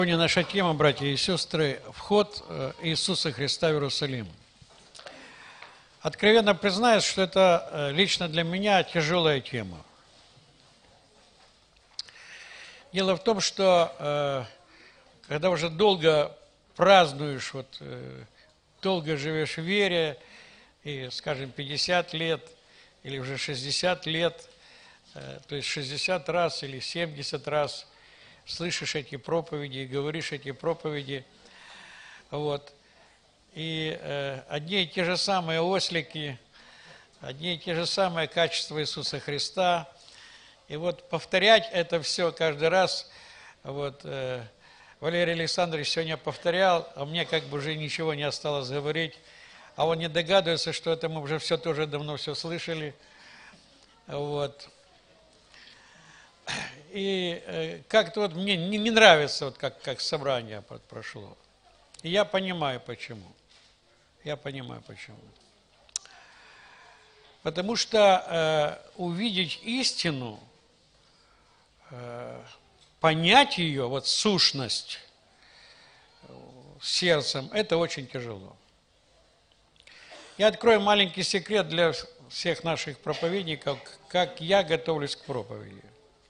Сегодня наша тема, братья и сестры, вход Иисуса Христа в Иерусалим. Откровенно признаюсь, что это лично для меня тяжелая тема. Дело в том, что когда уже долго празднуешь, долго живешь в вере, и, скажем, 50 лет или уже 60 лет, то есть 60 раз или 70 раз слышишь эти проповеди и говоришь эти проповеди, и одни и те же самые ослики, одни и те же самые качества Иисуса Христа, и повторять это все каждый раз, Валерий Александрович сегодня повторял, а мне как бы уже ничего не осталось говорить, а он не догадывается, что это мы уже все тоже давно все слышали, И как-то мне не нравится, как собрание прошло. И я понимаю, почему. Потому что увидеть истину, понять ее, сущность сердцем, это очень тяжело. Я открою маленький секрет для всех наших проповедников, как я готовлюсь к проповеди.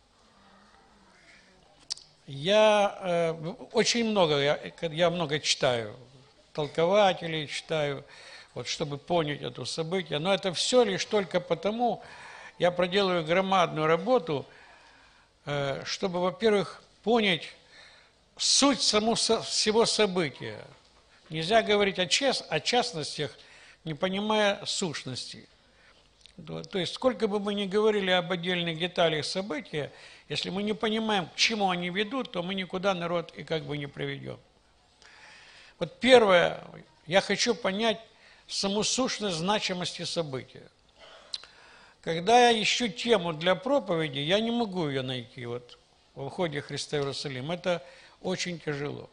Я очень много, я много читаю, толкователей читаю, чтобы понять это событие, но это все лишь только потому, я проделываю громадную работу, чтобы, во-первых, понять суть всего события. Нельзя говорить о частностях, не понимая сущности. То есть, сколько бы мы ни говорили об отдельных деталях события, если мы не понимаем, к чему они ведут, то мы никуда народ и как бы не приведем. Первое, я хочу понять саму сущность значимости события. Когда я ищу тему для проповеди, я не могу ее найти во входе Христа в Иерусалим. Это очень тяжело.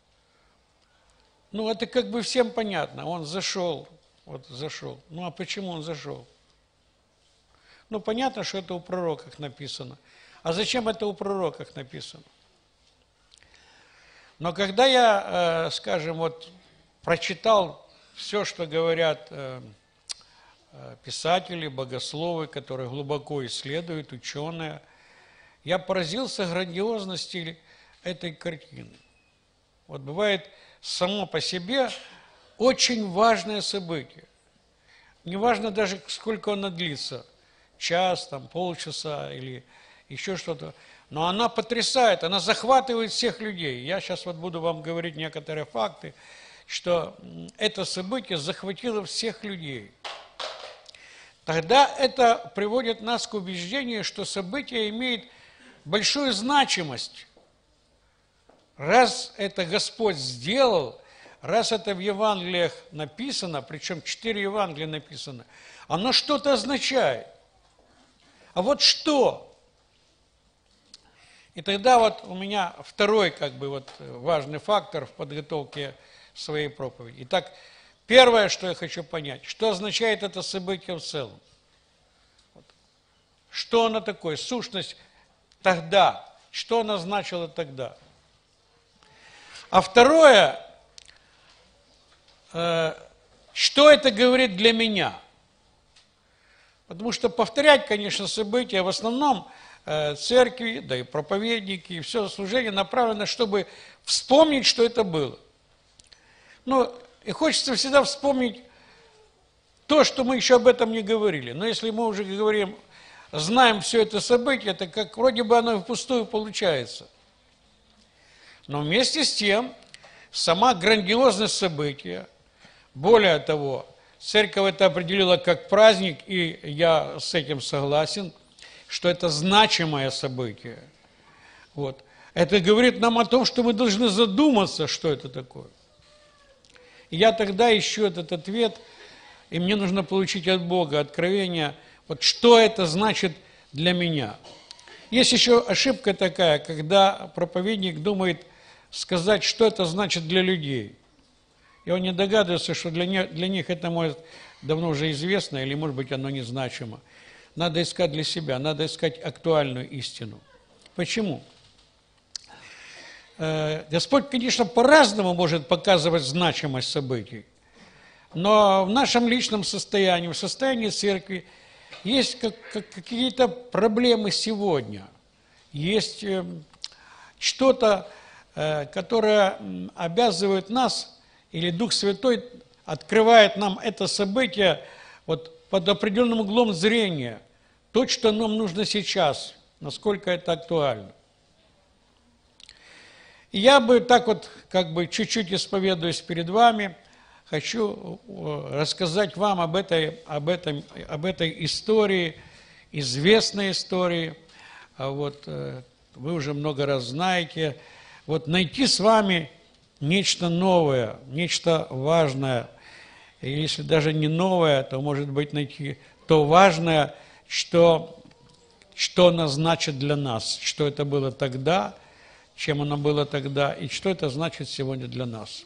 Это как бы всем понятно. Он зашел, зашел. А почему он зашел? Понятно, что это у пророков написано. А зачем это у пророков написано? Но когда я, скажем, прочитал все, что говорят писатели, богословы, которые глубоко исследуют, ученые, я поразился грандиозности этой картины. Бывает само по себе очень важное событие. Неважно даже, сколько оно длится. Час, полчаса или еще что-то. Но она потрясает, она захватывает всех людей. Я сейчас буду вам говорить некоторые факты, что это событие захватило всех людей. Тогда это приводит нас к убеждению, что событие имеет большую значимость. Раз это Господь сделал, раз это в Евангелиях написано, причем 4 Евангелия написано, оно что-то означает. А что? И тогда у меня второй важный фактор в подготовке своей проповеди. Итак, первое, что я хочу понять, что означает это событие в целом. Что оно такое, сущность тогда, что оно значило тогда. А второе, что это говорит для меня. Потому что повторять, конечно, события в основном церкви, да и проповедники, и все служение направлено, чтобы вспомнить, что это было. И хочется всегда вспомнить то, что мы еще об этом не говорили. Но если мы уже говорим, знаем все это событие, это как вроде бы оно впустую получается. Но вместе с тем, сама грандиозность события, более того, церковь это определила как праздник, и я с этим согласен, что это значимое событие. Это говорит нам о том, что мы должны задуматься, что это такое. И я тогда ищу этот ответ, и мне нужно получить от Бога откровение, что это значит для меня. Есть еще ошибка такая, когда проповедник думает сказать, что это значит для людей. И он не догадывается, что для них это может давно уже известно, или, может быть, оно незначимо. Надо искать для себя, надо искать актуальную истину. Почему? Господь, конечно, по-разному может показывать значимость событий, но в нашем личном состоянии, в состоянии церкви, есть какие-то проблемы сегодня, есть что-то, которое обязывает нас, или Дух Святой открывает нам это событие вот под определенным углом зрения, то, что нам нужно сейчас, насколько это актуально. И я бы так вот, как бы чуть-чуть исповедуясь перед вами, хочу рассказать вам об этой истории, известной истории. Вот, вы уже много раз знаете. Вот найти с вами нечто новое, нечто важное. И если даже не новое, то, может быть, найти то важное, что оно значит для нас, что это было тогда, чем оно было тогда, и что это значит сегодня для нас.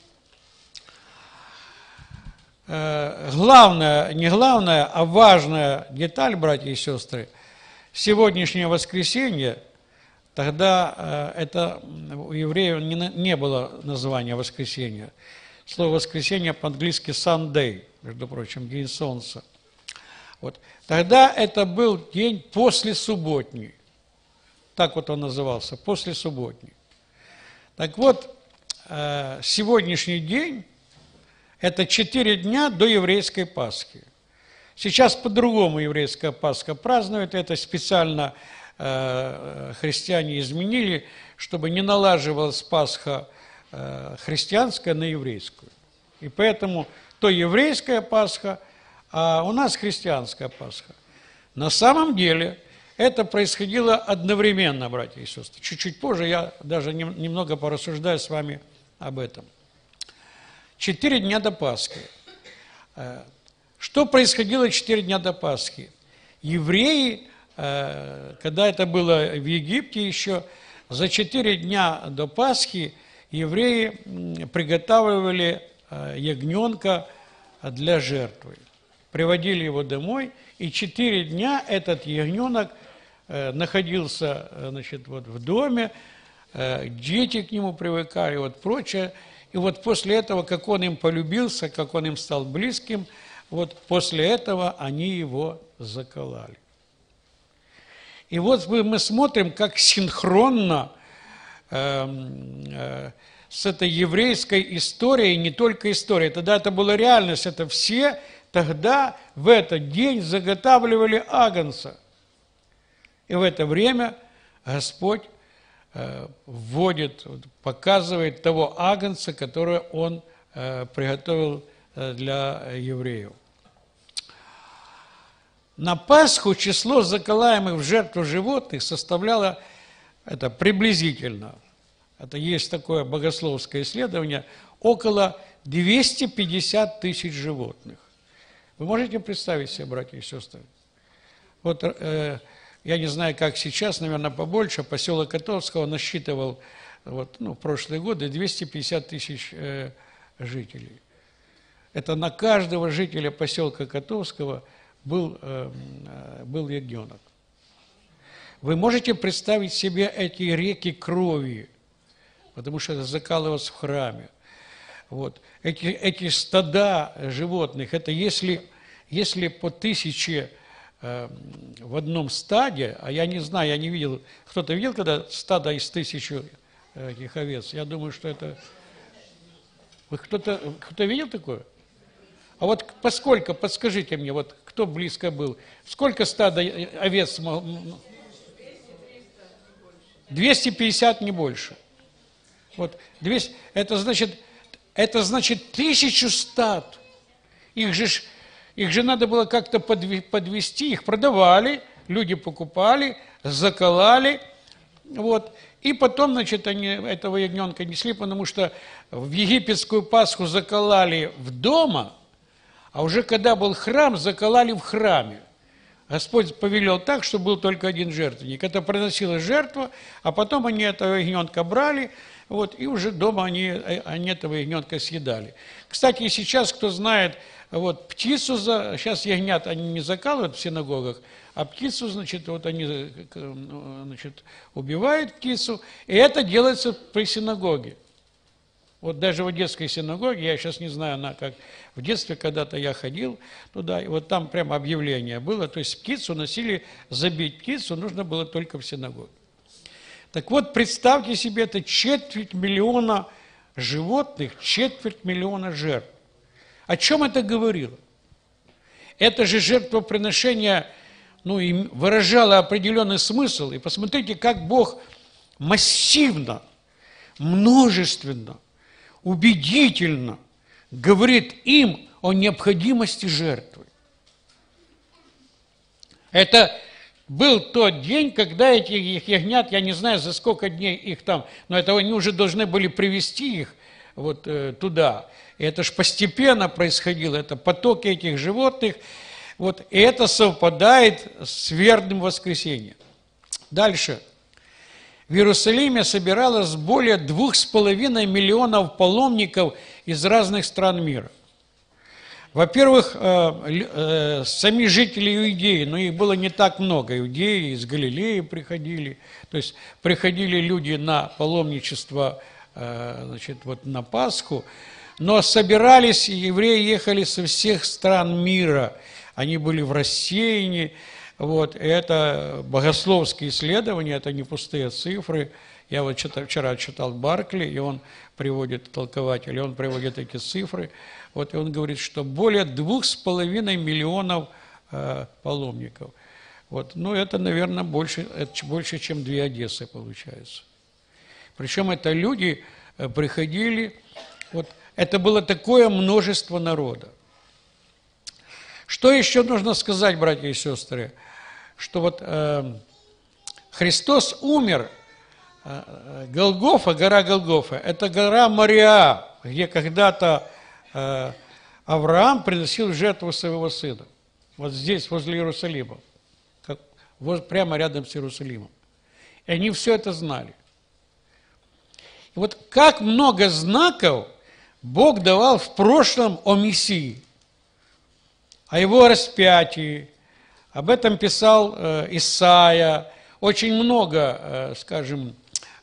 Главная, не главная, а важная деталь, братья и сестры, сегодняшнее воскресенье, тогда это у евреев не было названия воскресенья. Слово воскресенье по-английски Sunday, между прочим, день солнца. Вот. Тогда это был день после субботний. Так вот он назывался, после субботний. Так вот, сегодняшний день – это 4 дня до еврейской Пасхи. Сейчас по-другому еврейская Пасха празднует, это специально христиане изменили, чтобы не налаживалась Пасха христианская на еврейскую. И поэтому то еврейская Пасха, а у нас христианская Пасха. На самом деле это происходило одновременно, братья и сестры. Чуть-чуть позже я даже немного порассуждаю с вами об этом. 4 дня до Пасхи. Что происходило 4 дня до Пасхи? Евреи, когда это было в Египте еще, за 4 дня до Пасхи евреи приготавливали ягненка для жертвы. Приводили его домой, и 4 дня этот ягненок находился, значит, вот в доме, дети к нему привыкали, вот прочее. И вот после этого, как он им полюбился, как он им стал близким, вот после этого они его закололи. И вот мы смотрим, как синхронно с этой еврейской историей, не только историей, тогда это была реальность, это все тогда в этот день заготавливали агнца. И в это время Господь вводит, показывает того агнца, который Он приготовил для евреев. На Пасху число заколаемых в жертву животных составляло, это приблизительно, это есть такое богословское исследование, около 250 тысяч животных. Вы можете представить себе, братья и сестры? Вот я не знаю, как сейчас, наверное, побольше, поселок Котовского насчитывал вот, в прошлые годы 250 тысяч жителей. Это на каждого жителя поселка Котовского был ягненок. Вы можете представить себе эти реки крови, потому что это закалывалось в храме. Вот. Эти стада животных, это если по 1000 в одном стаде, а я не знаю, я не видел, кто-то видел, когда стадо из 1000 этих овец? Я думаю, что это... Кто-то видел такое? А вот поскольку, подскажите мне, вот кто близко был, сколько стада овец? 250, не больше. Вот 200, это значит 1000 стад. Их же надо было как-то подвести, их продавали, люди покупали, закололи, вот. И потом, значит, они этого ягненка несли, потому что в египетскую Пасху закололи в дома, а уже когда был храм, закололи в храме. Господь повелел так, что был только один жертвенник. Это приносилась жертва, а потом они этого ягненка брали, вот, и уже дома они этого ягненка съедали. Кстати, и сейчас, кто знает, вот, птицу, сейчас ягнят они не закалывают в синагогах, а птицу, значит, вот они, значит, убивают птицу, и это делается при синагоге. Вот даже в одесской синагоге, я сейчас не знаю, она как в детстве когда-то я ходил туда, и вот там прямо объявление было, то есть птицу носили, забить птицу нужно было только в синагоге. Так вот, представьте себе, это 250 000 животных, 250 000 жертв. О чем это говорило? Это же жертвоприношение, ну, и выражало определенный смысл. И посмотрите, как Бог массивно, множественно, убедительно говорит им о необходимости жертвы. Это был тот день, когда этих ягнят, я не знаю, за сколько дней их там, но это они уже должны были привести их вот туда. И это же постепенно происходило, это потоки этих животных, вот, и это совпадает с верным воскресением. Дальше. В Иерусалиме собиралось более 2,5 миллионов паломников из разных стран мира. Во-первых, сами жители Иудеи, но их было не так много. Иудеи из Галилеи приходили, то есть приходили люди на паломничество, значит, вот на Пасху, но собирались, евреи ехали со всех стран мира. Они были в рассеянии. Вот, это богословские исследования, это не пустые цифры. Я вот вчера читал Баркли, и он приводит, толкователь, и он приводит эти цифры. Вот, и он говорит, что более 2,5 миллионов паломников. Вот, ну, это, наверное, больше, чем 2 Одессы получается. Причем это люди приходили, вот, это было такое множество народа. Что еще нужно сказать, братья и сестры? Что вот Христос умер, Голгофа, гора Голгофа, это гора Мориа, где когда-то Авраам приносил в жертву своего сына. Вот здесь, возле Иерусалима, прямо рядом с Иерусалимом. И они все это знали. И вот как много знаков Бог давал в прошлом о Мессии, о его распятии. Об этом писал Исаия. Очень много, скажем,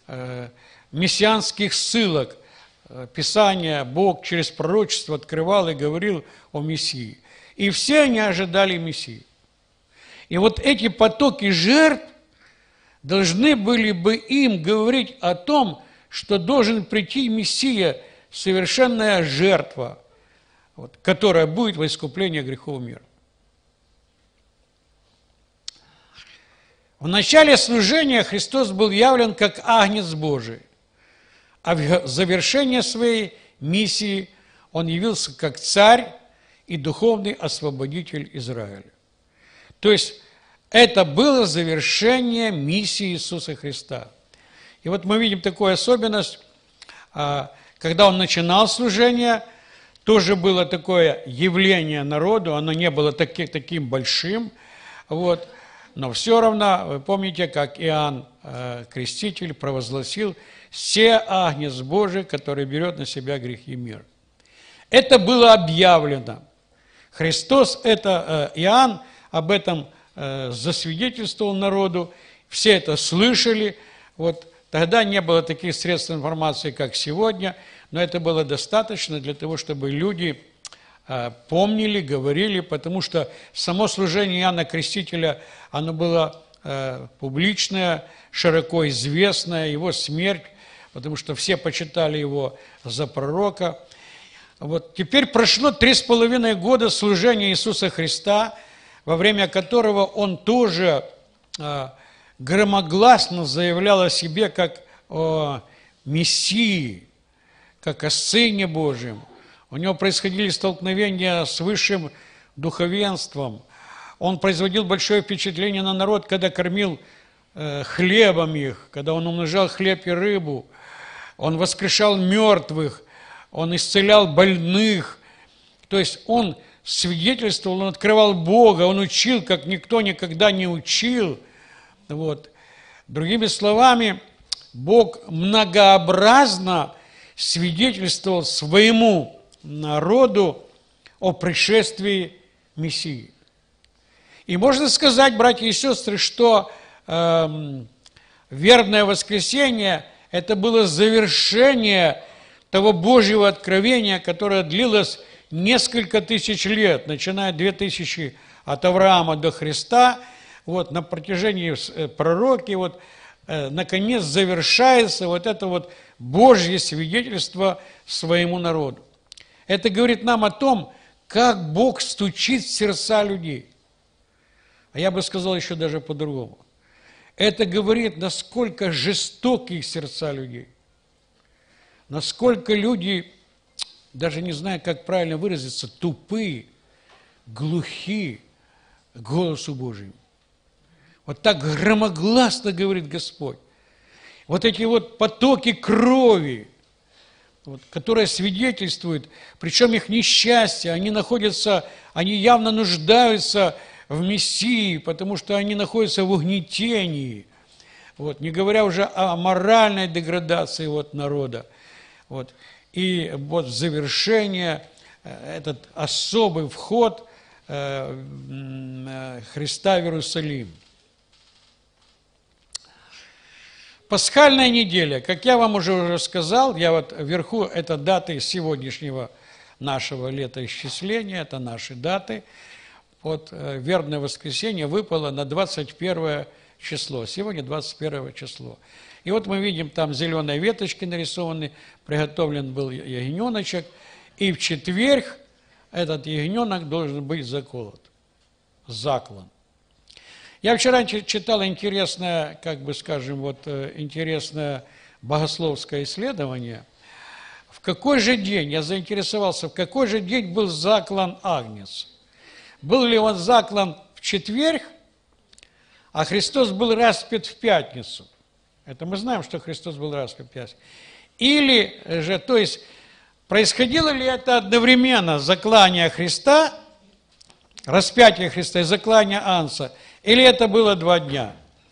мессианских ссылок. Писания Бог через пророчество открывал и говорил о Мессии. И все они ожидали Мессии. И вот эти потоки жертв должны были бы им говорить о том, что должен прийти Мессия, совершенная жертва, вот, которая будет во искупление грехов мира. В начале служения Христос был явлен как Агнец Божий, а в завершение своей миссии Он явился как Царь и духовный освободитель Израиля. То есть это было завершение миссии Иисуса Христа. И вот мы видим такую особенность, когда Он начинал служение, тоже было такое явление народу, оно не было таким большим, вот, но все равно, вы помните, как Иоанн Креститель провозгласил: «Се Агнец Божий, который берет на себя грехи мира». Это было объявлено. Христос, Иоанн об этом засвидетельствовал народу, все это слышали. Вот, тогда не было таких средств информации, как сегодня, но это было достаточно для того, чтобы люди помнили, говорили, потому что само служение Иоанна Крестителя, оно было публичное, широко известное, его смерть, потому что все почитали его за пророка. Вот. Теперь прошло 3,5 года служения Иисуса Христа, во время которого Он тоже громогласно заявлял о себе как о Мессии, как о Сыне Божьем. У него происходили столкновения с высшим духовенством. Он производил большое впечатление на народ, когда кормил хлебом их, когда Он умножал хлеб и рыбу. Он воскрешал мертвых, Он исцелял больных. То есть Он свидетельствовал, Он открывал Бога, Он учил, как никто никогда не учил. Вот. Другими словами, Бог многообразно свидетельствовал своему народу о пришествии Мессии. И можно сказать, братья и сестры, что вербное воскресенье – это было завершение того Божьего откровения, которое длилось несколько тысяч лет, начиная 2000 от Авраама до Христа, вот, на протяжении пророки, вот, наконец завершается вот это вот Божье свидетельство своему народу. Это говорит нам о том, как Бог стучит в сердца людей. А я бы сказал еще даже по-другому. Это говорит, насколько жестокие сердца людей. Насколько люди, даже не знаю, как правильно выразиться, тупые, глухи к голосу Божьему. Вот так громогласно говорит Господь. Вот эти вот потоки крови, вот, которые свидетельствуют, причем их несчастье, они явно нуждаются в Мессии, потому что они находятся в угнетении, вот, не говоря уже о моральной деградации вот, народа. Вот. И вот в завершение этот особый вход Христа в Иерусалим. Пасхальная неделя, как я вам уже сказал, я вот вверху, это даты сегодняшнего нашего летоисчисления, это наши даты. Вот вербное воскресенье выпало на 21 число, сегодня 21 число. И вот мы видим, там зеленые веточки нарисованы, приготовлен был ягненочек, и в четверг этот ягненок должен быть заколот, заклан. Я вчера читал интересное, как бы скажем, вот интересное богословское исследование. В какой же день, я заинтересовался, в какой же день был заклан агнец? Был ли он заклан в четверг, а Христос был распят в пятницу? Это мы знаем, что Христос был распят в пятницу. Или же, то есть, происходило ли это одновременно заклание Христа, распятие Христа и заклание агнца, или это было 2 дня?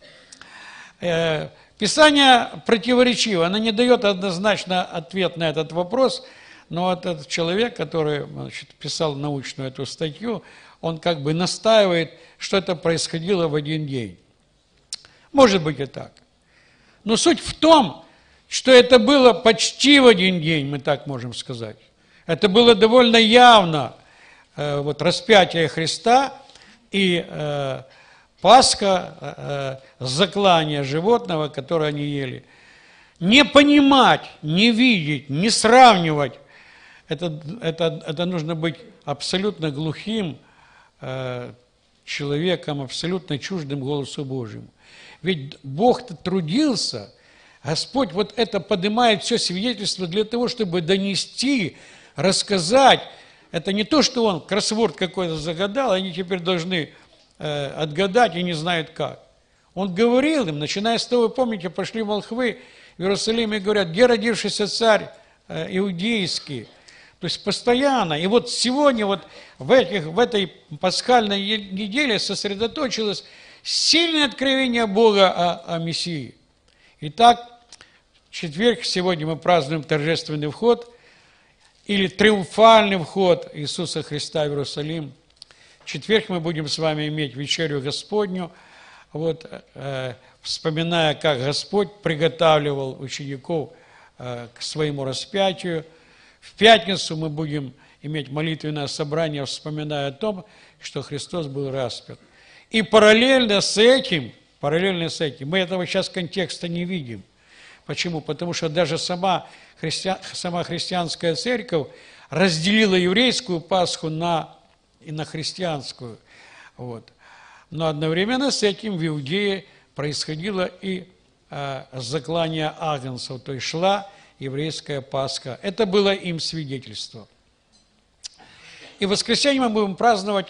Писание противоречиво, оно не дает однозначно ответ на этот вопрос, но вот этот человек, который, значит, писал научную эту статью, он как бы настаивает, что это происходило в один день. Может быть и так. Но суть в том, что это было почти в один день, мы так можем сказать. Это было довольно явно вот, распятие Христа и Пасха, заклание животного, которое они ели. Не понимать, не видеть, не сравнивать, это нужно быть абсолютно глухим человеком, абсолютно чуждым голосу Божьему. Ведь Бог-то трудился, Господь вот это поднимает все свидетельство для того, чтобы донести, рассказать. Это не то, что он кроссворд какой-то загадал, они теперь должны отгадать и не знают как. Он говорил им, начиная с того, помните, пошли волхвы в Иерусалиме и говорят, где родившийся царь иудейский? То есть постоянно. И вот сегодня вот в этой пасхальной неделе сосредоточилось сильное откровение Бога о Мессии. Итак, в четверг сегодня мы празднуем торжественный вход или триумфальный вход Иисуса Христа в Иерусалим. В четверг мы будем с вами иметь вечерю Господню, вот, вспоминая, как Господь приготавливал учеников к своему распятию. В пятницу мы будем иметь молитвенное собрание, вспоминая о том, что Христос был распят. И параллельно с этим, мы этого сейчас контекста не видим. Почему? Потому что даже сама христианская церковь разделила еврейскую Пасху на христианскую. Вот. Но одновременно с этим в Иудее происходило и заклание агнцев, то есть шла еврейская Пасха. Это было им свидетельство. И в воскресенье мы будем праздновать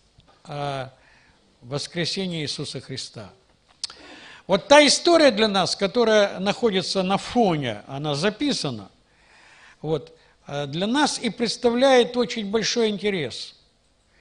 воскресение Иисуса Христа. Вот та история для нас, которая находится на фоне, она записана, вот, для нас и представляет очень большой интерес.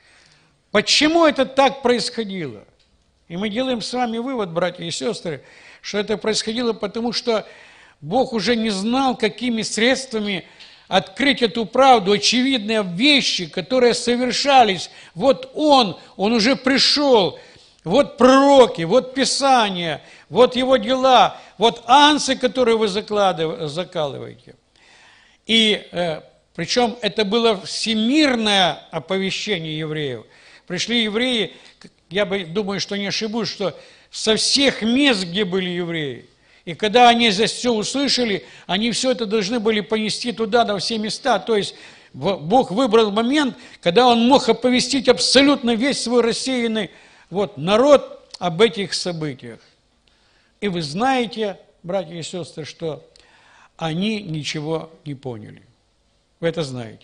Почему это так происходило? И мы делаем с вами вывод, братья и сестры, что это происходило потому, что Бог уже не знал, какими средствами открыть эту правду, очевидные вещи, которые совершались. Вот Он уже пришел, вот пророки, вот Писание, вот Его дела, вот ансы, которые вы закалываете. И причем это было всемирное оповещение евреев. Пришли евреи, я думаю, что не ошибусь, что со всех мест, где были евреи. И когда они здесь все услышали, они все это должны были понести туда, на все места. То есть Бог выбрал момент, когда Он мог оповестить абсолютно весь свой рассеянный народ об этих событиях. И вы знаете, братья и сестры, что они ничего не поняли. Вы это знаете.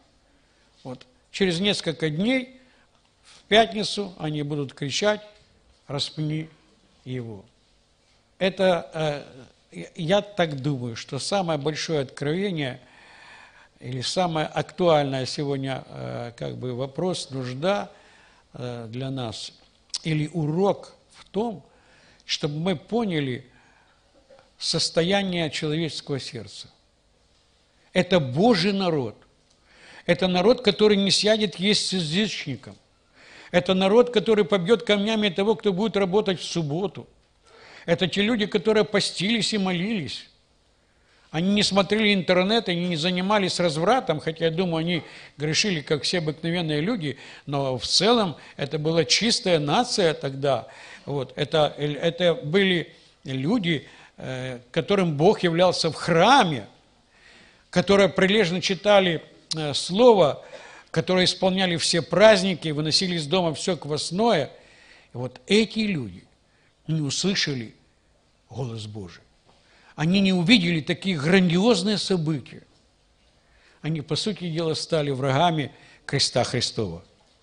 Через несколько дней, в пятницу, они будут кричать: «Распни его». Это, я так думаю, что самое большое откровение или самое актуальное сегодня вопрос, нужда для нас или урок в том, чтобы мы поняли состояние человеческого сердца. Это Божий народ. Это народ, который не сядет есть с язычником. Это народ, который побьет камнями того, кто будет работать в субботу. Это те люди, которые постились и молились. Они не смотрели интернет, они не занимались развратом, хотя, я думаю, они грешили, как все обыкновенные люди, но в целом это была чистая нация тогда. Это были люди, которым Бог являлся в храме, которые прилежно читали Слово, которые исполняли все праздники, выносили из дома все квасное. И эти люди не услышали голос Божий. Они не увидели такие грандиозные события. Они, по сути дела, стали врагами креста Христова.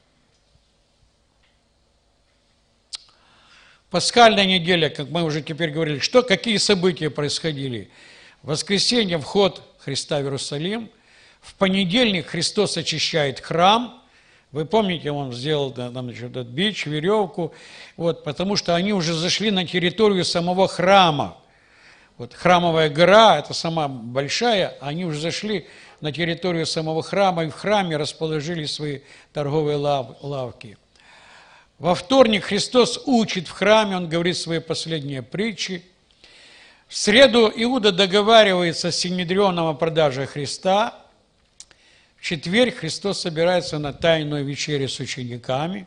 Пасхальная неделя, как мы уже теперь говорили, какие события происходили? В воскресенье вход Христа в Иерусалим. В понедельник Христос очищает храм. Вы помните, Он сделал там этот бич, веревку, потому что они уже зашли на территорию самого храма. Храмовая гора, это сама большая, они уже зашли на территорию самого храма и в храме расположили свои торговые лавки. Во вторник Христос учит в храме, Он говорит свои последние притчи. В среду Иуда договаривается с Синедрионом о продаже Христа. В четверг Христос собирается на тайную вечерю с учениками.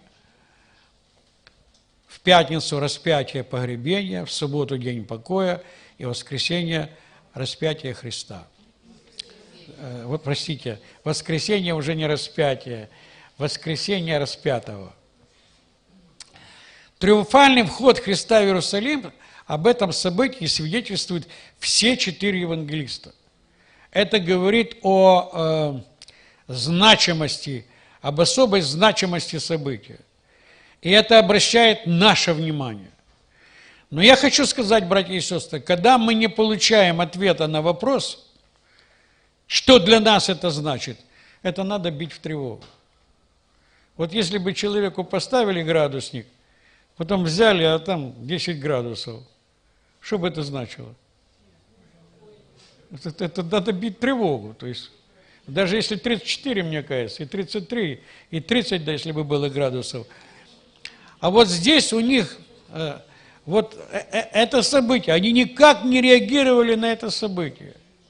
В пятницу распятие, погребение, в субботу день покоя и в воскресенье распятие Христа. Простите, воскресенье уже не распятие, воскресенье распятого. Триумфальный вход Христа в Иерусалим, об этом событии свидетельствуют все 4 евангелиста. Это говорит о значимости, об особой значимости события. И это обращает наше внимание. Но я хочу сказать, братья и сестры, когда мы не получаем ответа на вопрос, что для нас это значит, это надо бить в тревогу. Если бы человеку поставили градусник, потом взяли, а там 10 градусов, что бы это значило? Это надо бить тревогу. То есть, даже если 34, мне кажется, и 33, и 30, да, если бы было градусов. А здесь у них это событие, они никак не реагировали на это событие.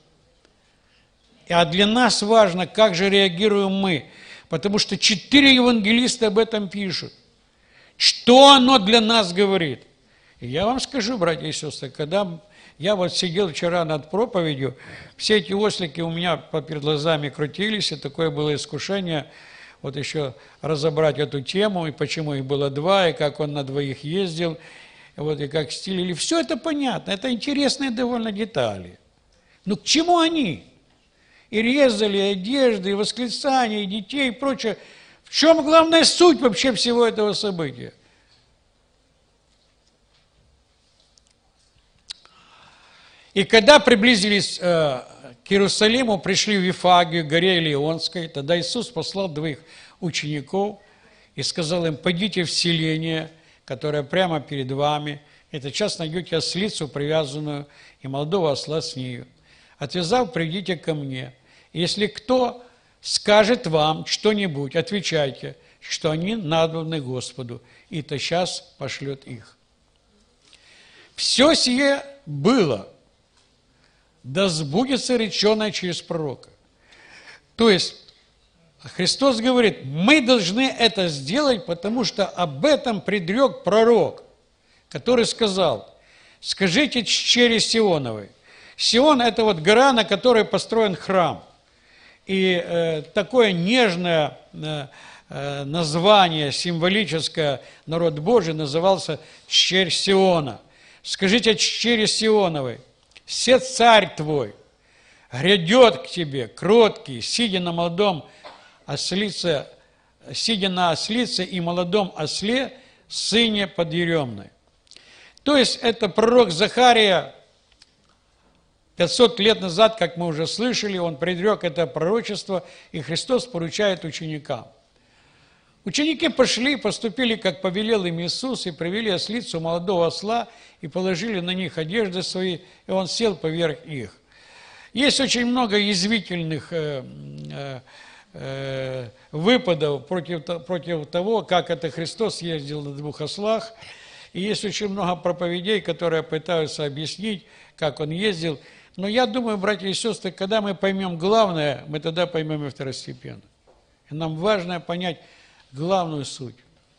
А для нас важно, как же реагируем мы, потому что 4 евангелиста об этом пишут. Что оно для нас говорит? И я вам скажу, братья и сестры, когда я сидел вчера над проповедью, все эти ослики у меня перед глазами крутились, и такое было искушение еще разобрать эту тему, и почему их было 2, и как он на 2 ездил, и как стилили. Все это понятно, это интересные довольно детали. Но к чему они? И резали одежды, и восклицания, и детей, и прочее. В чем главная суть вообще всего этого события? И когда приблизились к Иерусалиму, пришли в Вифагию, горе Илионской, тогда Иисус послал 2 учеников и сказал им: пойдите в селение, которое прямо перед вами, этот час найдете ослицу, привязанную, и молодого осла с нею. Отвязав, придите ко мне. Если кто скажет вам что-нибудь, отвечайте, что они надобны Господу, и тотчас пошлет их. Все сие было, да сбудется реченое через пророка. То есть Христос говорит, мы должны это сделать, потому что об этом предрек пророк, который сказал, скажите чере Сионовой. Сион – это вот гора, на которой построен храм. И такое нежное название, символическое, народ Божий назывался черь Сиона. Скажите чере Сионовой, се царь твой грядет к тебе, кроткий, сидя на ослице и молодом осле, сыне подъеремной. То есть это пророк Захария 500 лет назад, как мы уже слышали, он предрек это пророчество, и Христос поручает ученикам. Ученики пошли, поступили, как повелел им Иисус, и привели ослицу молодого осла, и положили на них одежды свои, и он сел поверх их. Есть очень много язвительных выпадов против того, как это Христос ездил на двух ослах, и есть очень много проповедей, которые пытаются объяснить, как он ездил. Но я думаю, братья и сестры, когда мы поймем главное, мы тогда поймем и второстепенно. И нам важно понять главную суть.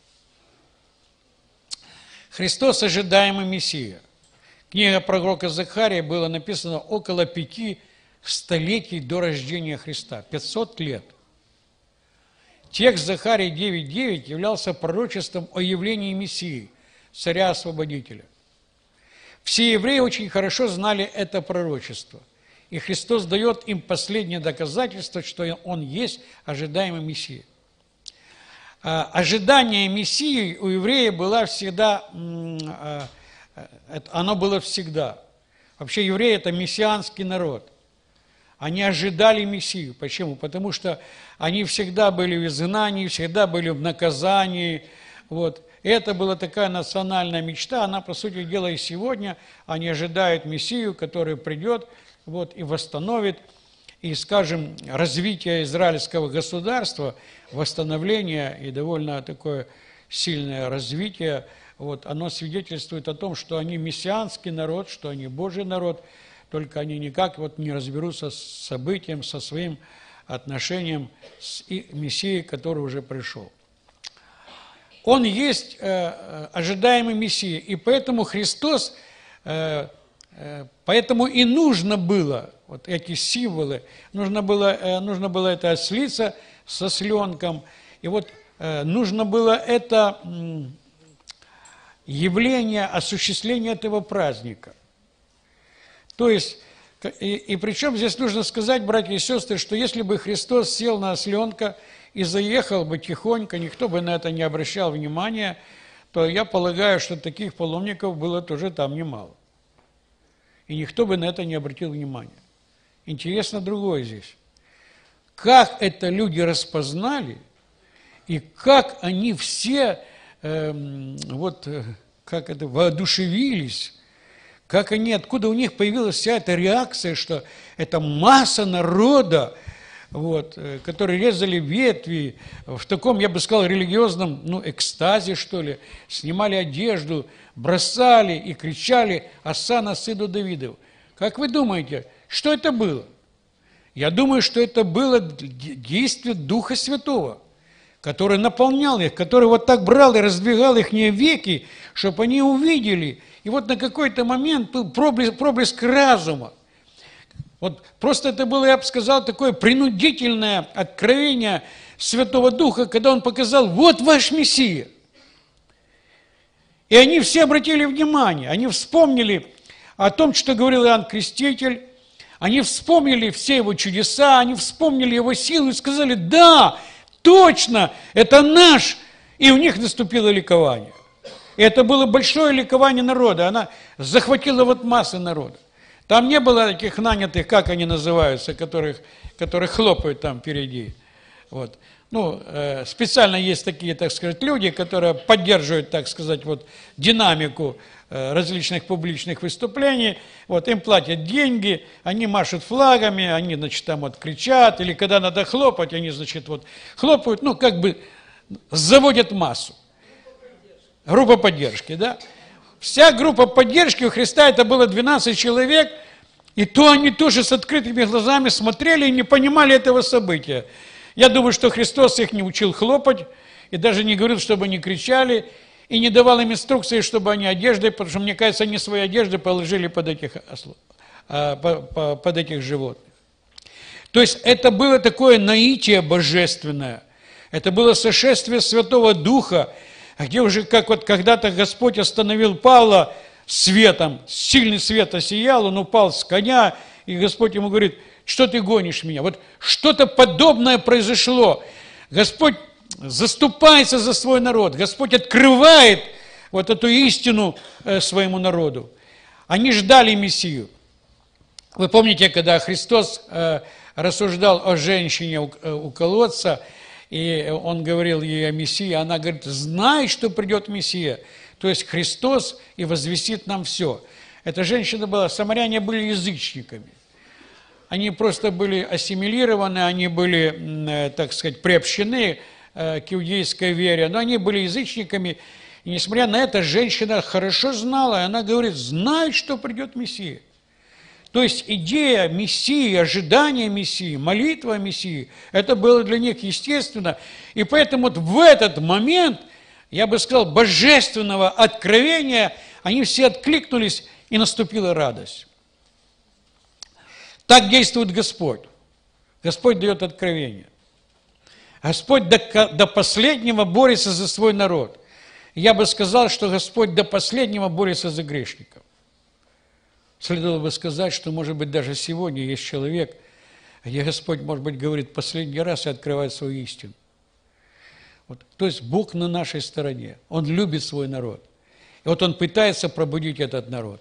Христос – ожидаемый Мессия. Книга пророка Захария была написана около 5 столетий до рождения Христа, 500 лет. Текст Захарии 9:9 являлся пророчеством о явлении Мессии, царя-освободителя. Все евреи очень хорошо знали это пророчество. И Христос дает им последнее доказательство, что Он есть ожидаемый Мессия. Ожидание Мессии у евреев было всегда, оно было всегда. Вообще евреи – это мессианский народ. Они ожидали Мессию. Почему? Потому что они всегда были в изгнании, всегда были в наказании. Вот. И это была такая национальная мечта, она, по сути дела, и сегодня. Они ожидают Мессию, который придет вот, и восстановит, и, скажем, развитие израильского государства, восстановление и довольно такое сильное развитие, вот, оно свидетельствует о том, что они мессианский народ, что они Божий народ, только они никак вот не разберутся с событием, со своим отношением с Мессией, который уже пришел. Он есть ожидаемый Мессия, и поэтому Христос, поэтому и нужно было, вот эти символы, нужно было это ослица со осленком, и вот нужно было это явление, осуществление этого праздника. То есть, и причем здесь нужно сказать, братья и сестры, что если бы Христос сел на осленка и заехал бы тихонько, никто бы на это не обращал внимания, то я полагаю, что таких паломников было тоже там немало. И никто бы на это не обратил внимания. Интересно другое здесь. Как это люди распознали, и как они все воодушевились, как они, откуда у них появилась вся эта реакция, что это масса народа, вот, которые резали ветви в таком, я бы сказал, религиозном экстазе, что ли, снимали одежду, бросали и кричали «Осанна сыну Давидов». Как вы думаете, что это было? Я думаю, что это было действие Духа Святого, который наполнял их, который вот так брал и раздвигал их веки, чтобы они увидели. И вот на какой-то момент был проблеск разума. Вот просто это было, я бы сказал, такое принудительное откровение Святого Духа, когда Он показал, вот ваш Мессия. И они все обратили внимание, они вспомнили о том, что говорил Иоанн Креститель, они вспомнили все его чудеса, они вспомнили его силу и сказали, да, точно, это наш. И у них наступило ликование. И это было большое ликование народа, она захватила вот массы народа. Там не было таких нанятых, как они называются, которые хлопают там впереди. Вот. Специально есть такие, так сказать, люди, которые поддерживают, так сказать, вот, динамику различных публичных выступлений, вот, им платят деньги, они машут флагами, они, значит, там вот кричат, или когда надо хлопать, они, значит, вот хлопают, ну, как бы заводят массу. Группа поддержки, да? Вся группа поддержки у Христа, это было 12 человек, и то они тоже с открытыми глазами смотрели и не понимали этого события. Я думаю, что Христос их не учил хлопать, и даже не говорил, чтобы они кричали, и не давал им инструкции, чтобы они одеждой, потому что, мне кажется, они свои одежды положили под этих животных. То есть это было такое наитие божественное, это было сошествие Святого Духа, где уже, как вот когда-то Господь остановил Павла светом, сильный свет осиял, он упал с коня, и Господь ему говорит: что ты гонишь меня? Вот что-то подобное произошло. Господь заступается за свой народ, Господь открывает вот эту истину своему народу. Они ждали Мессию. Вы помните, когда Христос рассуждал о женщине у колодца, и он говорил ей о Мессии, она говорит: знай, что придет Мессия, то есть Христос, и возвестит нам все. Эта женщина была, самаряне были язычниками. Они просто были ассимилированы, они были, так сказать, приобщены к иудейской вере, но они были язычниками, и несмотря на это, женщина хорошо знала, и она говорит: знай, что придет Мессия. То есть идея Мессии, ожидание Мессии, молитва о Мессии, это было для них естественно. И поэтому вот в этот момент, я бы сказал, божественного откровения, они все откликнулись, и наступила радость. Так действует Господь. Господь дает откровение. Господь до последнего борется за свой народ. Я бы сказал, что Господь до последнего борется за грешников. Следовало бы сказать, что, может быть, даже сегодня есть человек, где Господь, может быть, говорит последний раз и открывает свою истину. Вот. То есть Бог на нашей стороне. Он любит свой народ. И вот Он пытается пробудить этот народ.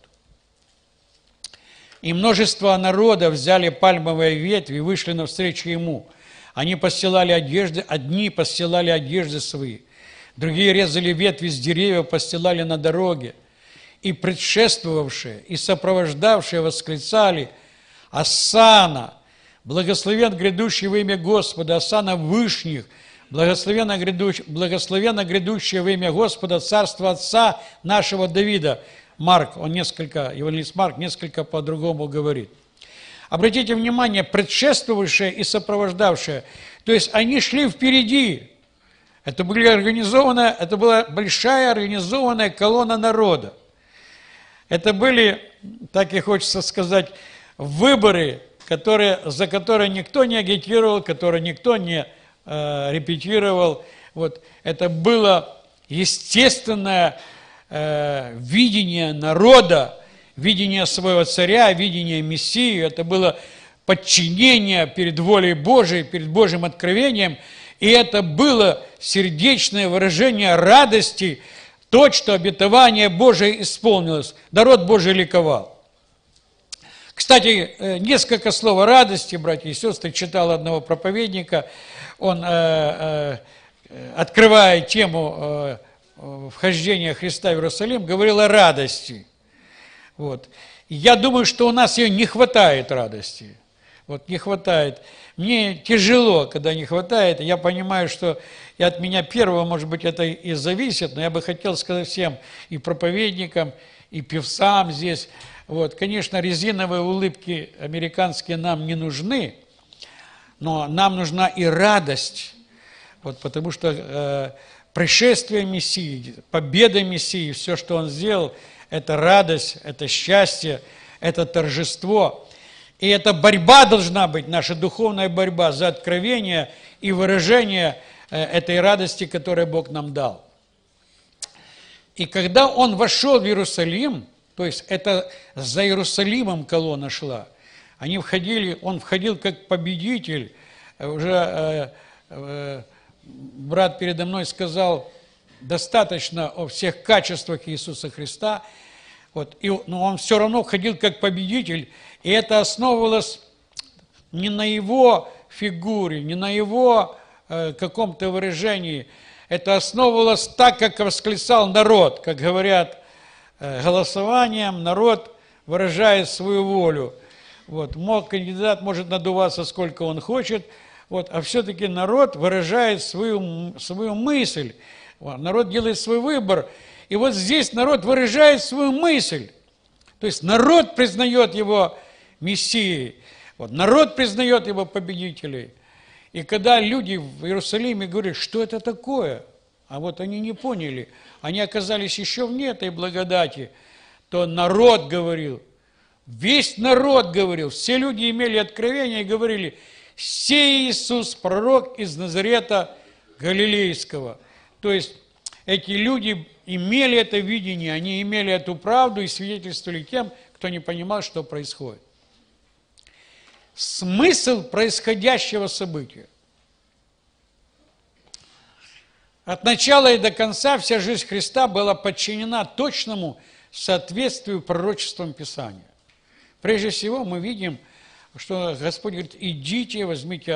И множество народа взяли пальмовые ветви и вышли навстречу Ему. Они постилали одежды, одни постилали одежды свои, другие резали ветви с деревьев, постилали на дороге. И предшествовавшие, и сопровождавшие восклицали: «Осанна! Благословен грядущий во имя Господа, осанна вышних, благословенно грядущее во имя Господа, царство Отца нашего Давида». Марк, евангелист Марк несколько по-другому говорит. Обратите внимание, предшествовавшие и сопровождавшие, то есть они шли впереди. Это была большая организованная колонна народа. Это были, так и хочется сказать, выборы, за которые никто не агитировал, которые никто не репетировал. Вот. Это было естественное видение народа, видение своего царя, видение Мессии. Это было подчинение перед волей Божией, перед Божьим откровением. И это было сердечное выражение радости, то, что обетование Божие исполнилось. Народ Божий ликовал. Кстати, несколько слов о радости, братья и сестры, читал одного проповедника. Он, открывая тему вхождения Христа в Иерусалим, говорил о радости. Вот. Я думаю, что у нас ее не хватает радости. Вот не хватает. Мне тяжело, когда не хватает. Я понимаю, что и от меня первого, может быть, это и зависит, но я бы хотел сказать всем, и проповедникам, и певцам здесь, вот, конечно, резиновые улыбки американские нам не нужны, но нам нужна и радость, вот, потому что пришествие Мессии, победа Мессии, все, что Он сделал, это радость, это счастье, это торжество. И эта борьба должна быть, наша духовная борьба за откровение и выражение этой радости, которую Бог нам дал. И когда Он вошел в Иерусалим, то есть это за Иерусалимом колонна шла, он входил как победитель. Уже брат передо мной сказал достаточно о всех качествах Иисуса Христа, вот, но Он все равно входил как победитель, и это основывалось не на Его фигуре, не на Его каком-то выражении, это основывалось так, как восклицал народ, как говорят голосованием народ выражает свою волю. Вот, кандидат может надуваться сколько он хочет, вот, а все-таки народ выражает свою мысль, вот, народ делает свой выбор. И вот здесь народ выражает свою мысль. То есть народ признает его Мессией, вот, народ признает его победителей. И когда люди в Иерусалиме говорят, что это такое, а вот они не поняли, они оказались еще вне этой благодати, то народ говорил, весь народ говорил, все люди имели откровение и говорили, сей Иисус, пророк из Назарета Галилейского. То есть эти люди имели это видение, они имели эту правду и свидетельствовали тем, кто не понимал, что происходит. Смысл происходящего события. От начала и до конца вся жизнь Христа была подчинена точному соответствию пророчествам Писания. Прежде всего мы видим, что Господь говорит, идите, возьмите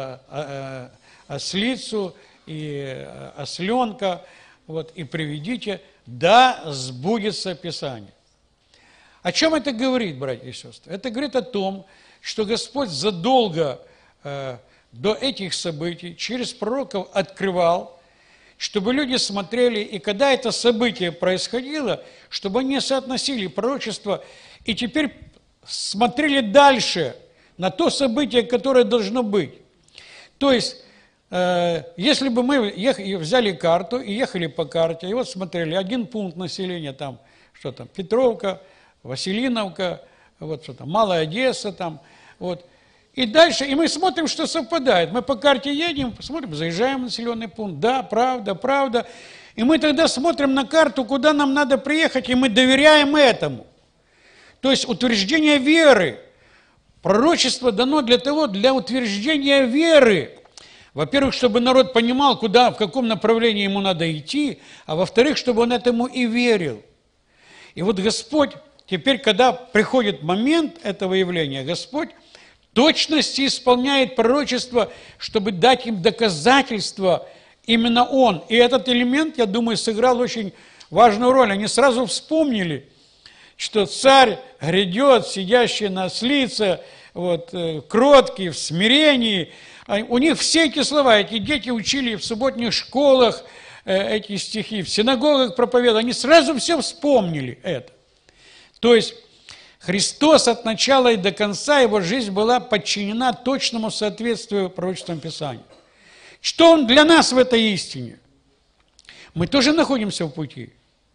ослицу и осленка, вот, и приведите, да сбудется Писание. О чем это говорит, братья и сестры? Это говорит о том, что Господь задолго до этих событий через пророков открывал, чтобы люди смотрели, и когда это событие происходило, чтобы они соотносили пророчество и теперь смотрели дальше на то событие, которое должно быть. То есть, если бы мы взяли карту и ехали по карте, и вот смотрели, один пункт населения, там, что там, Петровка, Василиновка, вот что там, Малая Одесса, там, вот. И дальше, и мы смотрим, что совпадает. Мы по карте едем, смотрим, заезжаем в населенный пункт, да, правда, правда. И мы тогда смотрим на карту, куда нам надо приехать, и мы доверяем этому. То есть утверждение веры. Пророчество дано для утверждения веры. Во-первых, чтобы народ понимал, куда, в каком направлении ему надо идти, а во-вторых, чтобы он этому и верил. И вот Господь, теперь, когда приходит момент этого явления, Господь в точности исполняет пророчество, чтобы дать им доказательства, именно Он. И этот элемент, я думаю, сыграл очень важную роль. Они сразу вспомнили, что царь грядет, сидящий на ослице, вот, кроткий, в смирении. У них все эти слова, эти дети учили в субботних школах эти стихи, в синагогах проповедовали, они сразу все вспомнили это. То есть Христос от начала и до конца, его жизнь была подчинена точному соответствию пророчествам Писания. Что он для нас в этой истине? Мы тоже находимся в пути.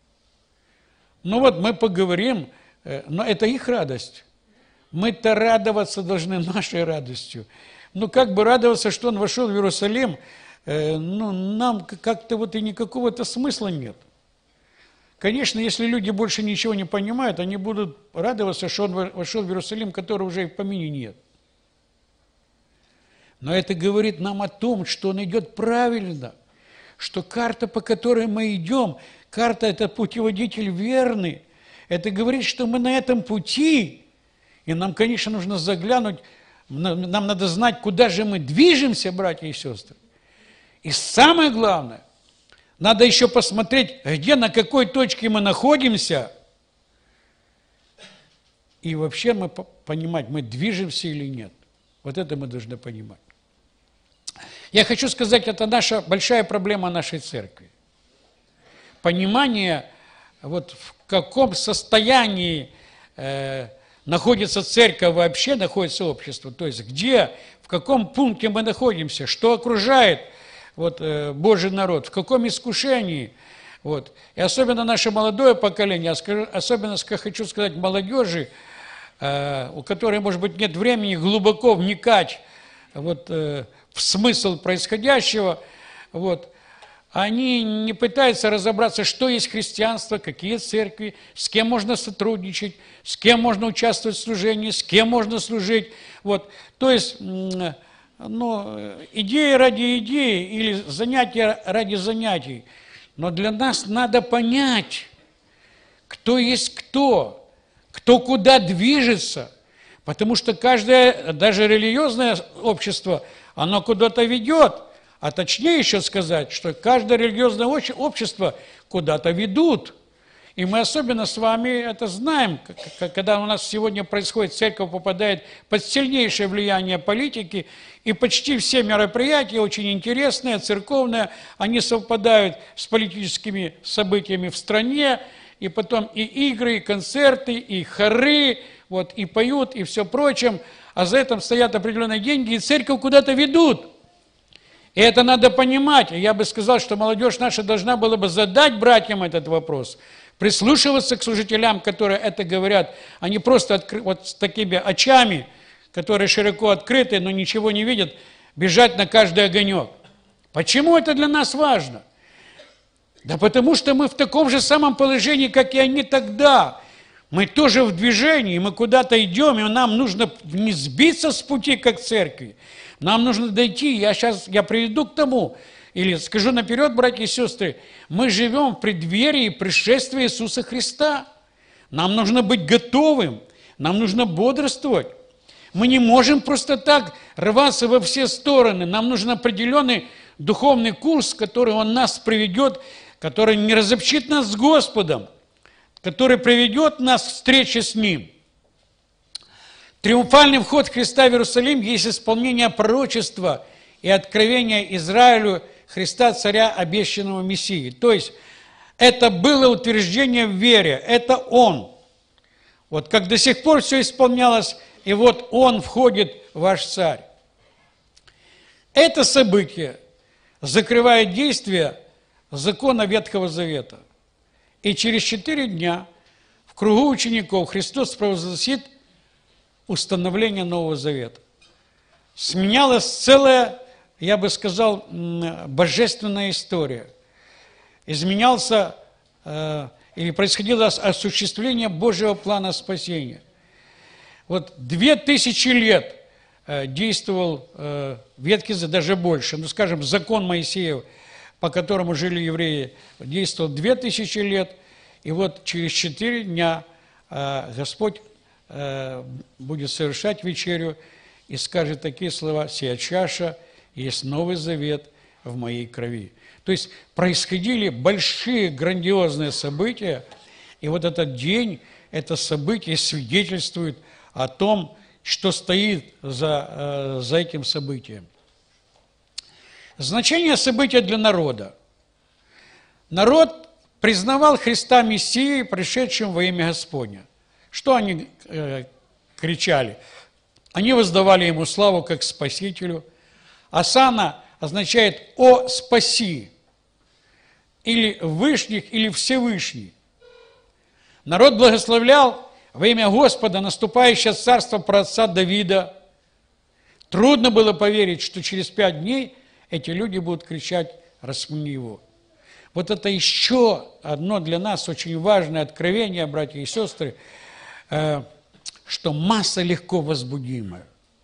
Ну вот мы поговорим, но это их радость. Мы-то радоваться должны нашей радостью. Ну как бы радоваться, что он вошел в Иерусалим, ну нам как-то вот и никакого-то смысла нет. Конечно, если люди больше ничего не понимают, они будут радоваться, что он вошел в Иерусалим, которого уже и в помине нет. Но это говорит нам о том, что он идет правильно, что карта, по которой мы идем, карта – это путеводитель верный. Это говорит, что мы на этом пути, и нам, конечно, нужно заглянуть, нам надо знать, куда же мы движемся, братья и сестры. И самое главное, надо еще посмотреть, где, на какой точке мы находимся, и вообще мы понимать, мы движемся или нет. Вот это мы должны понимать. Я хочу сказать, это наша большая проблема нашей церкви. Понимание, вот в каком состоянии находится церковь вообще, находится общество, то есть где, в каком пункте мы находимся, что окружает вот, Божий народ, в каком искушении. Вот. И особенно наше молодое поколение, особенно хочу сказать молодежи, у которой, может быть, нет времени глубоко вникать вот, в смысл происходящего, вот, они не пытаются разобраться, что есть христианство, какие церкви, с кем можно сотрудничать, с кем можно участвовать в служении, с кем можно служить. Вот. То есть, ну, идеи ради идеи или занятия ради занятий. Но для нас надо понять, кто есть кто куда движется. Потому что каждое, даже религиозное общество, оно куда-то ведет. А точнее еще сказать, что каждое религиозное общество куда-то ведут. И мы особенно с вами это знаем, когда у нас сегодня происходит, церковь попадает под сильнейшее влияние политики, и почти все мероприятия, очень интересные, церковные, они совпадают с политическими событиями в стране, и потом и игры, и концерты, и хоры, вот, и поют, и все прочее, а за этим стоят определенные деньги, и церковь куда-то ведут. И это надо понимать. И я бы сказал, что молодежь наша должна была бы задать братьям этот вопрос, прислушиваться к служителям, которые это говорят, а не просто вот с такими очами, которые широко открыты, но ничего не видят, бежать на каждый огонек. Почему это для нас важно? Да потому что мы в таком же самом положении, как и они тогда. Мы тоже в движении, мы куда-то идем, и нам нужно не сбиться с пути, как церкви. Нам нужно дойти, я приведу к тому, или скажу наперед, братья и сестры, мы живем в преддверии пришествия Иисуса Христа. Нам нужно быть готовым, нам нужно бодрствовать. Мы не можем просто так рваться во все стороны. Нам нужен определенный духовный курс, который Он нас приведет, который не разобщит нас с Господом, который приведет нас к встрече с Ним. Триумфальный вход Христа в Иерусалим есть исполнение пророчества и откровения Израилю Христа, царя, обещанного Мессии. То есть, это было утверждение в вере, это Он. Вот как до сих пор все исполнялось, и вот Он входит, ваш царь. Это событие закрывает действие закона Ветхого Завета. И через 4 дня в кругу учеников Христос провозгласит установление Нового Завета. Сменялась целая, я бы сказал, божественная история. Изменялся или происходило осуществление Божьего плана спасения. Вот 2000 лет действовал Ветхий Завет, даже больше, ну, скажем, закон Моисеев, по которому жили евреи, действовал 2000 лет, и вот через 4 дня Господь будет совершать вечерю и скажет такие слова: «Сия чаша есть Новый Завет в моей крови». То есть происходили большие, грандиозные события, и вот этот день, это событие свидетельствует о том, что стоит за этим событием. Значение события для народа. Народ признавал Христа Мессией, пришедшим во имя Господня. Что они кричали? Они воздавали Ему славу как Спасителю. Осанна означает «О, спаси!» или «Вышних», или «Всевышний». Народ благословлял во имя Господа наступающее царство праотца Давида. Трудно было поверить, что через 5 дней эти люди будут кричать «Распни его». Вот это еще одно для нас очень важное откровение, братья и сестры, что масса легко возбудимая.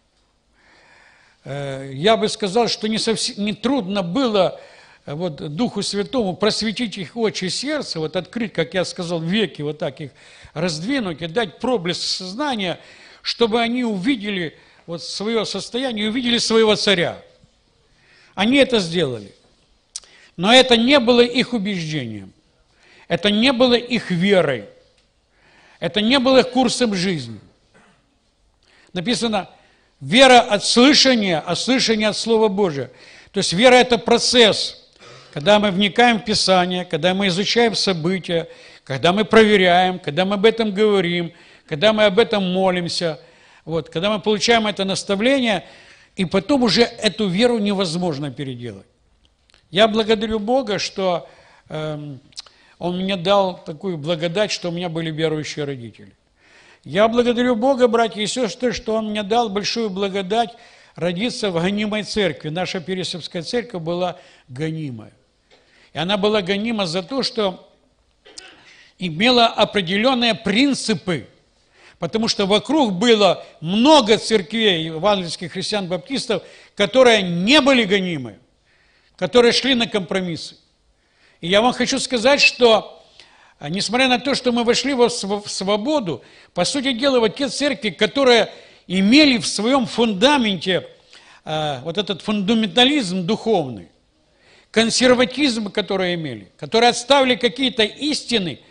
Я бы сказал, что не трудно было вот Духу Святому просветить их очи и сердце, вот открыть, как я сказал, веки, вот так их раздвинуть и дать проблеск сознания, чтобы они увидели вот свое состояние, увидели своего царя. Они это сделали. Но это не было их убеждением, это не было их верой, это не было их курсом жизни. Написано, вера от слышания, а слышание от Слова Божия. То есть вера – это процесс, когда мы вникаем в Писание, когда мы изучаем события, когда мы проверяем, когда мы об этом говорим, когда мы об этом молимся, вот, когда мы получаем это наставление, и потом уже эту веру невозможно переделать. Я благодарю Бога, что Он мне дал такую благодать, что у меня были верующие родители. Я благодарю Бога, братья и сестры, что Он мне дал большую благодать родиться в гонимой церкви. Наша Пересыпская церковь была гонимая. И она была гонима за то, что имела определенные принципы, потому что вокруг было много церквей, евангельских христиан-баптистов, которые не были гонимы, которые шли на компромиссы. И я вам хочу сказать, что, несмотря на то, что мы вошли в свободу, по сути дела, вот те церкви, которые имели в своем фундаменте вот этот фундаментализм духовный, консерватизм, который имели, которые отставили какие-то истины,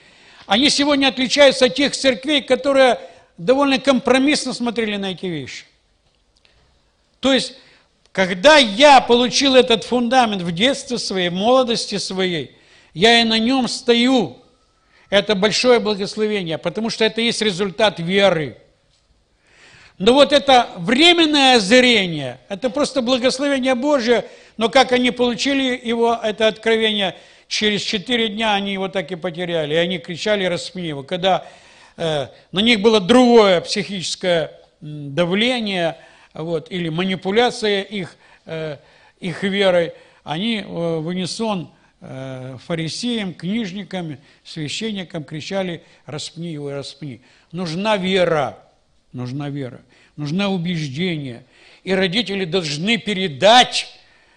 они сегодня отличаются от тех церквей, которые довольно компромиссно смотрели на эти вещи. То есть, когда я получил этот фундамент в детстве своей, в молодости своей, я и на нем стою. Это большое благословение, потому что это есть результат веры. Но вот это временное озарение, это просто благословение Божие, но как они получили его, это откровение, через 4 дня они его так и потеряли, и они кричали, распни его. Когда на них было другое психическое давление, вот, или манипуляция их верой, они в унисон фарисеям, книжникам, священникам кричали, распни его, распни. Нужна вера, нужно убеждение. И родители должны передать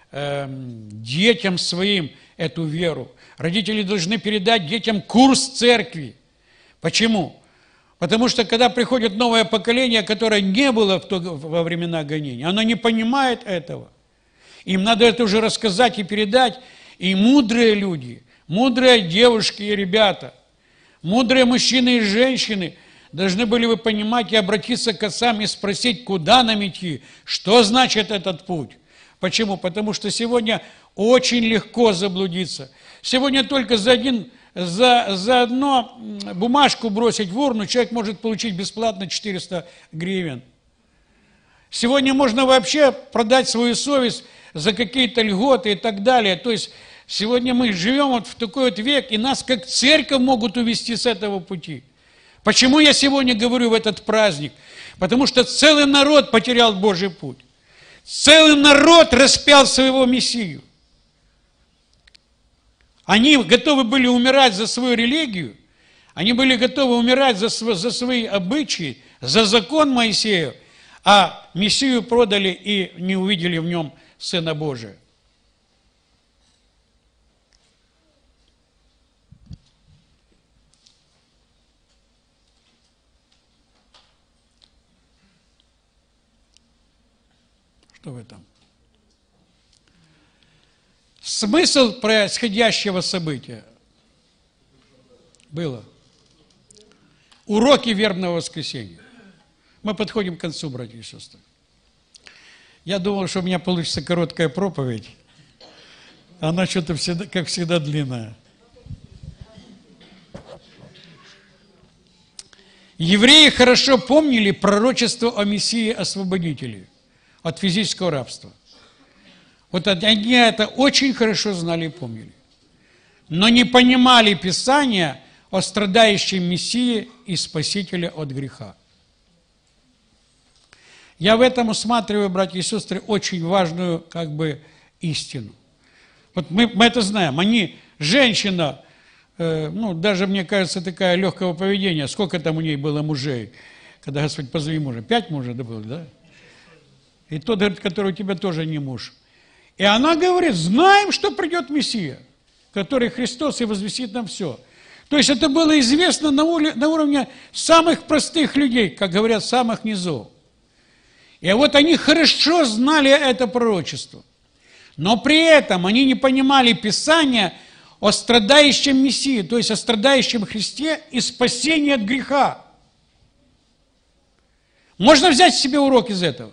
детям своим эту веру. Родители должны передать детям курс церкви. Почему? Потому что когда приходит новое поколение, которое не было во времена гонения, оно не понимает этого. Им надо это уже рассказать и передать. И мудрые люди, мудрые девушки и ребята, мудрые мужчины и женщины должны были бы понимать и обратиться к отцам и спросить, куда нам идти, что значит этот путь. Почему? Потому что сегодня очень легко заблудиться. Сегодня только за одну бумажку бросить в урну человек может получить бесплатно 400 гривен. Сегодня можно вообще продать свою совесть за какие-то льготы и так далее. То есть сегодня мы живем вот в такой вот век, и нас как церковь могут увести с этого пути. Почему я сегодня говорю в этот праздник? Потому что целый народ потерял Божий путь. Целый народ распял своего Мессию. Они готовы были умирать за свою религию, они были готовы умирать за свои обычаи, за закон Моисея, а Мессию продали и не увидели в нем Сына Божия. Что в этом? Смысл происходящего события было. Уроки вербного воскресенья. Мы подходим к концу, братья и сестры. Я думал, что у меня получится короткая проповедь. Она что-то всегда, как всегда, длинная. Евреи хорошо помнили пророчество о Мессии-освободителе от физического рабства. Вот они это очень хорошо знали и помнили. Но не понимали Писания о страдающем Мессии и Спасителе от греха. Я в этом усматриваю, братья и сестры, очень важную истину. Вот мы это знаем. Женщина, даже, мне кажется, такая легкого поведения. Сколько там у ней было мужей? Когда Господь, позови мужа. 5 мужей было, да? И тот, который у тебя тоже не муж. И она говорит, знаем, что придет Мессия, который Христос и возвестит нам все. То есть это было известно на уровне самых простых людей, как говорят, самых низов. И вот они хорошо знали это пророчество. Но при этом они не понимали Писания о страдающем Мессии, то есть о страдающем Христе и спасении от греха. Можно взять себе урок из этого.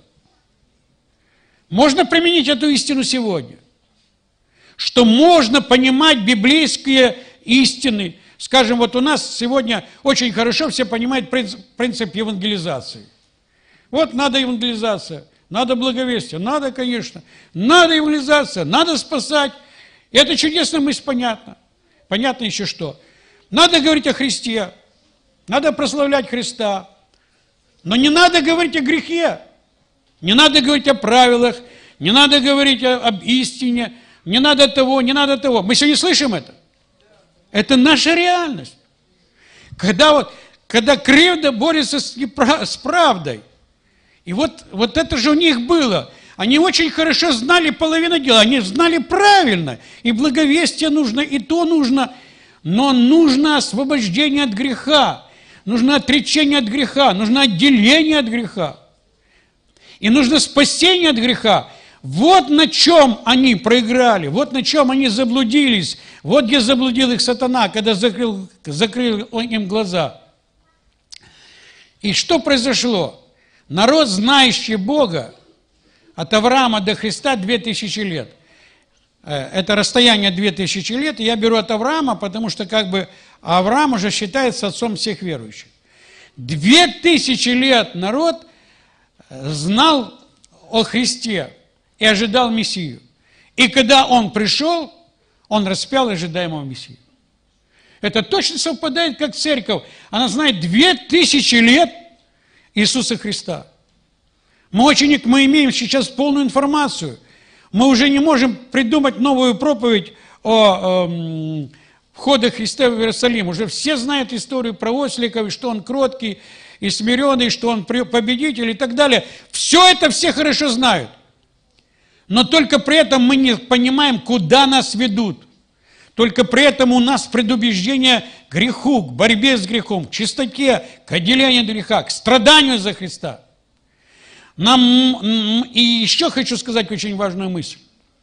Можно применить эту истину сегодня. Что можно понимать библейские истины. Скажем, вот у нас сегодня очень хорошо все понимают принцип евангелизации. Вот надо евангелизация, надо благовестие, надо, конечно, надо евангелизация, надо спасать. И это чудесно, мысль понятна. Понятно еще что. Надо говорить о Христе, надо прославлять Христа. Но не надо говорить о грехе, не надо говорить о правилах, не надо говорить об истине, не надо того, не надо того. Мы сегодня слышим это. Это наша реальность. Когда кривда борется с правдой. И вот это же у них было. Они очень хорошо знали половину дела. Они знали правильно. И благовестие нужно, и то нужно. Но нужно освобождение от греха. Нужно отречение от греха. Нужно отделение от греха. И нужно спасение от греха. Вот на чем они проиграли, вот на чем они заблудились, вот где заблудил их сатана, когда закрыл им глаза. И что произошло? Народ, знающий Бога, от Авраама до Христа 2000 лет. Это расстояние 2000 лет, и я беру от Авраама, потому что как бы Авраам уже считается отцом всех верующих. 2000 лет народ знал о Христе и ожидал Мессию. И когда Он пришел, Он распял ожидаемого Мессию. Это точно совпадает, как церковь. Она знает 2000 лет Иисуса Христа. Мы имеем сейчас полную информацию. Мы уже не можем придумать новую проповедь о входе Христа в Иерусалим. Уже все знают историю про осликов, что он кроткий и смиренный, что он победитель и так далее. Все это все хорошо знают. Но только при этом мы не понимаем, куда нас ведут. Только при этом у нас предубеждение к греху, к борьбе с грехом, к чистоте, к отделению от греха, к страданию за Христа. И еще хочу сказать очень важную мысль.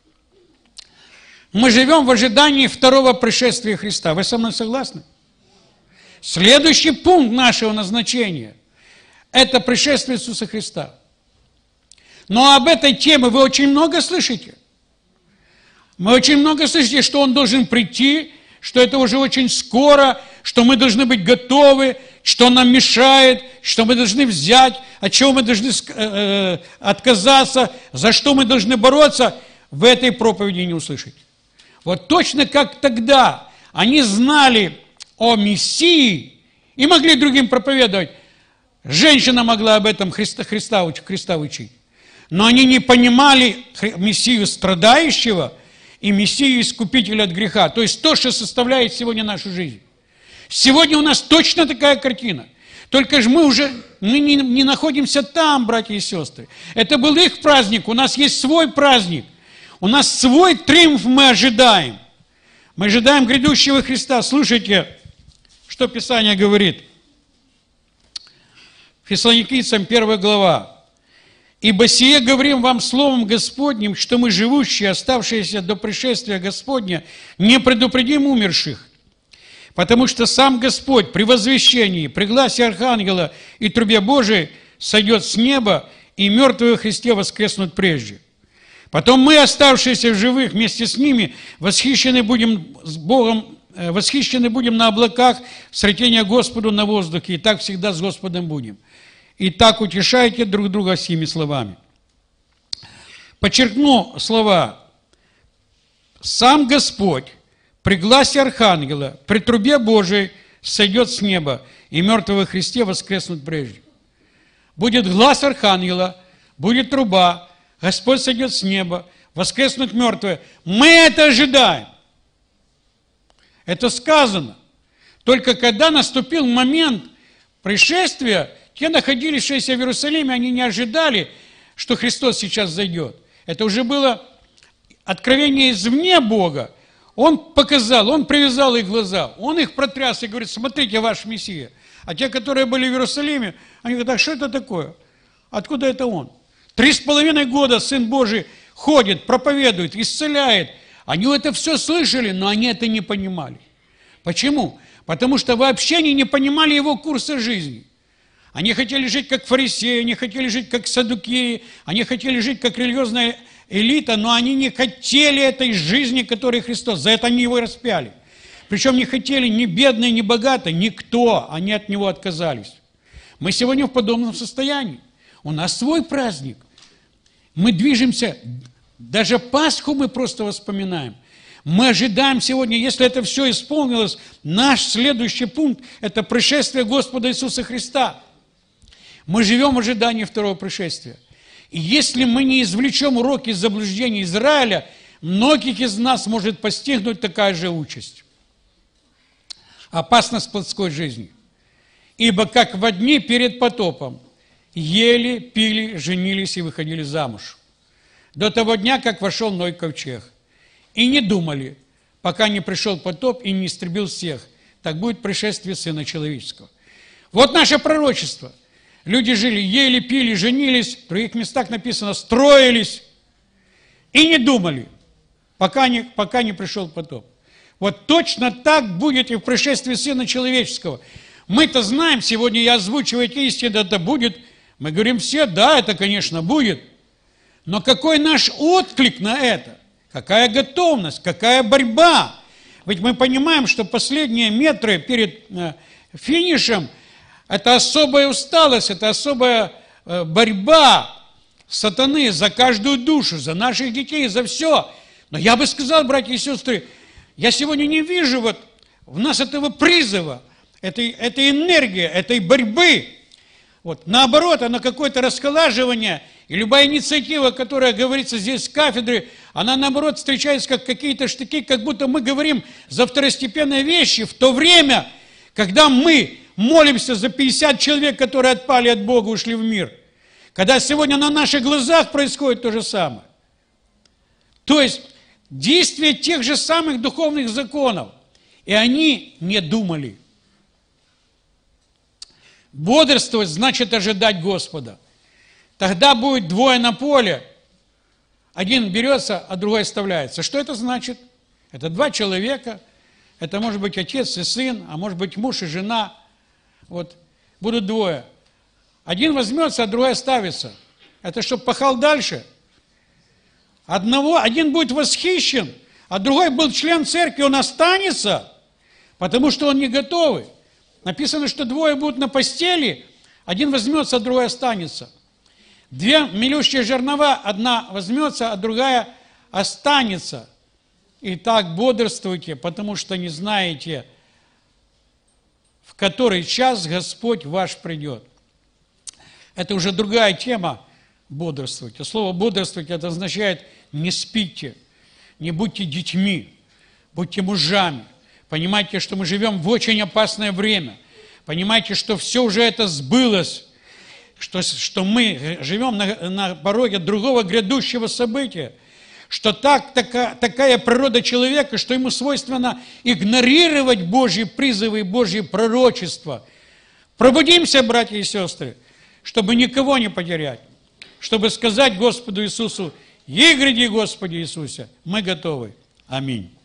Мы живем в ожидании второго пришествия Христа. Вы со мной согласны? Следующий пункт нашего назначения – это пришествие Иисуса Христа. Но об этой теме вы очень много слышите. Мы очень много слышите, что Он должен прийти, что это уже очень скоро, что мы должны быть готовы, что нам мешает, что мы должны взять, от чего мы должны отказаться, за что мы должны бороться, в этой проповеди не услышите. Вот точно как тогда они знали о Мессии и могли другим проповедовать. Женщина могла об этом Христа учить. Но они не понимали Мессию страдающего и Мессию искупителя от греха. То есть то, что составляет сегодня нашу жизнь. Сегодня у нас точно такая картина. Только же мы не находимся там, братья и сестры. Это был их праздник, у нас есть свой праздник. У нас свой триумф мы ожидаем. Мы ожидаем грядущего Христа. Слушайте, что Писание говорит. Фессалоникийцам 1 глава. «Ибо сие говорим вам словом Господним, что мы, живущие, оставшиеся до пришествия Господня, не предупредим умерших. Потому что сам Господь при возвещении, при гласе архангела и трубе Божией сойдет с неба, и мертвые во Христе воскреснут прежде. Потом мы, оставшиеся в живых, вместе с ними, восхищены будем с Богом, восхищены будем на облаках, сретения Господу на воздухе, и так всегда с Господом будем. И так утешайте друг друга сими словами». Подчеркну слова. Сам Господь при гласе архангела, при трубе Божией сойдет с неба, и мертвые во Христе воскреснут прежде. Будет глас архангела, будет труба, Господь сойдет с неба, воскреснут мертвые. Мы это ожидаем. Это сказано. Только когда наступил момент пришествия, те находившиеся в Иерусалиме, они не ожидали, что Христос сейчас зайдет. Это уже было откровение извне Бога. Он показал, Он привязал их глаза, Он их протряс и говорит: смотрите, ваш Мессия. А те, которые были в Иерусалиме, они говорят: а что это такое? Откуда это Он? 3,5 года Сын Божий ходит, проповедует, исцеляет. Они это все слышали, но они это не понимали. Почему? Потому что вообще они не понимали Его курса жизни. Они хотели жить как фарисеи, они хотели жить как саддукеи, они хотели жить как религиозная элита, но они не хотели этой жизни, которую Христос. За это они Его и распяли. Причем не хотели ни бедные, ни богатые, никто. Они от Него отказались. Мы сегодня в подобном состоянии. У нас свой праздник. Мы движемся, даже Пасху мы просто вспоминаем. Мы ожидаем сегодня, если это все исполнилось, наш следующий пункт – это пришествие Господа Иисуса Христа. Мы живем в ожидании второго пришествия. И если мы не извлечем уроки из заблуждений Израиля, многих из нас может постигнуть такая же участь. Опасность плотской жизни. Ибо как во дни перед потопом ели, пили, женились и выходили замуж. До того дня, как вошел Ной в ковчег. И не думали, пока не пришел потоп и не истребил всех. Так будет пришествие Сына Человеческого. Вот наше пророчество. Люди жили, ели, пили, женились, в других местах написано, строились. и не думали, пока не пришел потоп. Вот точно так будет и в пришествии Сына Человеческого. Мы-то знаем, сегодня я озвучиваю эти истины, это будет. Мы говорим все, да, это, конечно, будет. Но какой наш отклик на это? Какая готовность, какая борьба? Ведь мы понимаем, что последние метры перед финишем – это особая усталость, это особая борьба сатаны за каждую душу, за наших детей, за все. Но я бы сказал, братья и сестры, я сегодня не вижу вот в нас этого призыва, этой энергии, этой борьбы. Вот. Наоборот, оно какое-то расколаживание, и любая инициатива, которая говорится здесь с кафедры, она, наоборот, встречается как какие-то штыки, как будто мы говорим за второстепенные вещи, в то время, когда мы молимся за 50 человек, которые отпали от Бога, ушли в мир. Когда сегодня на наших глазах происходит то же самое. То есть, действие тех же самых духовных законов. И они не думали. Бодрствовать значит ожидать Господа. Тогда будет двое на поле. Один берется, а другой оставляется. Что это значит? Это два человека. Это может быть отец и сын, а может быть муж и жена. Вот. Будут двое. Один возьмется, а другой оставится. Это чтобы пахал дальше. Один будет восхищен, а другой был член церкви, он останется, потому что он не готовый. Написано, что двое будут на постели, один возьмется, а другой останется. Две мелющие жернова, одна возьмется, а другая останется. Итак, бодрствуйте, потому что не знаете, в который час Господь ваш придет. Это уже другая тема бодрствуйте. Слово бодрствуйте это означает не спите, не будьте детьми, будьте мужами. Понимаете, что мы живем в очень опасное время. Понимаете, что все уже это сбылось, что мы живем на пороге другого грядущего события, что такая природа человека, что ему свойственно игнорировать Божьи призывы и Божьи пророчества. Пробудимся, братья и сестры, чтобы никого не потерять, чтобы сказать Господу Иисусу: «И гряди, Господи Иисусе, мы готовы». Аминь.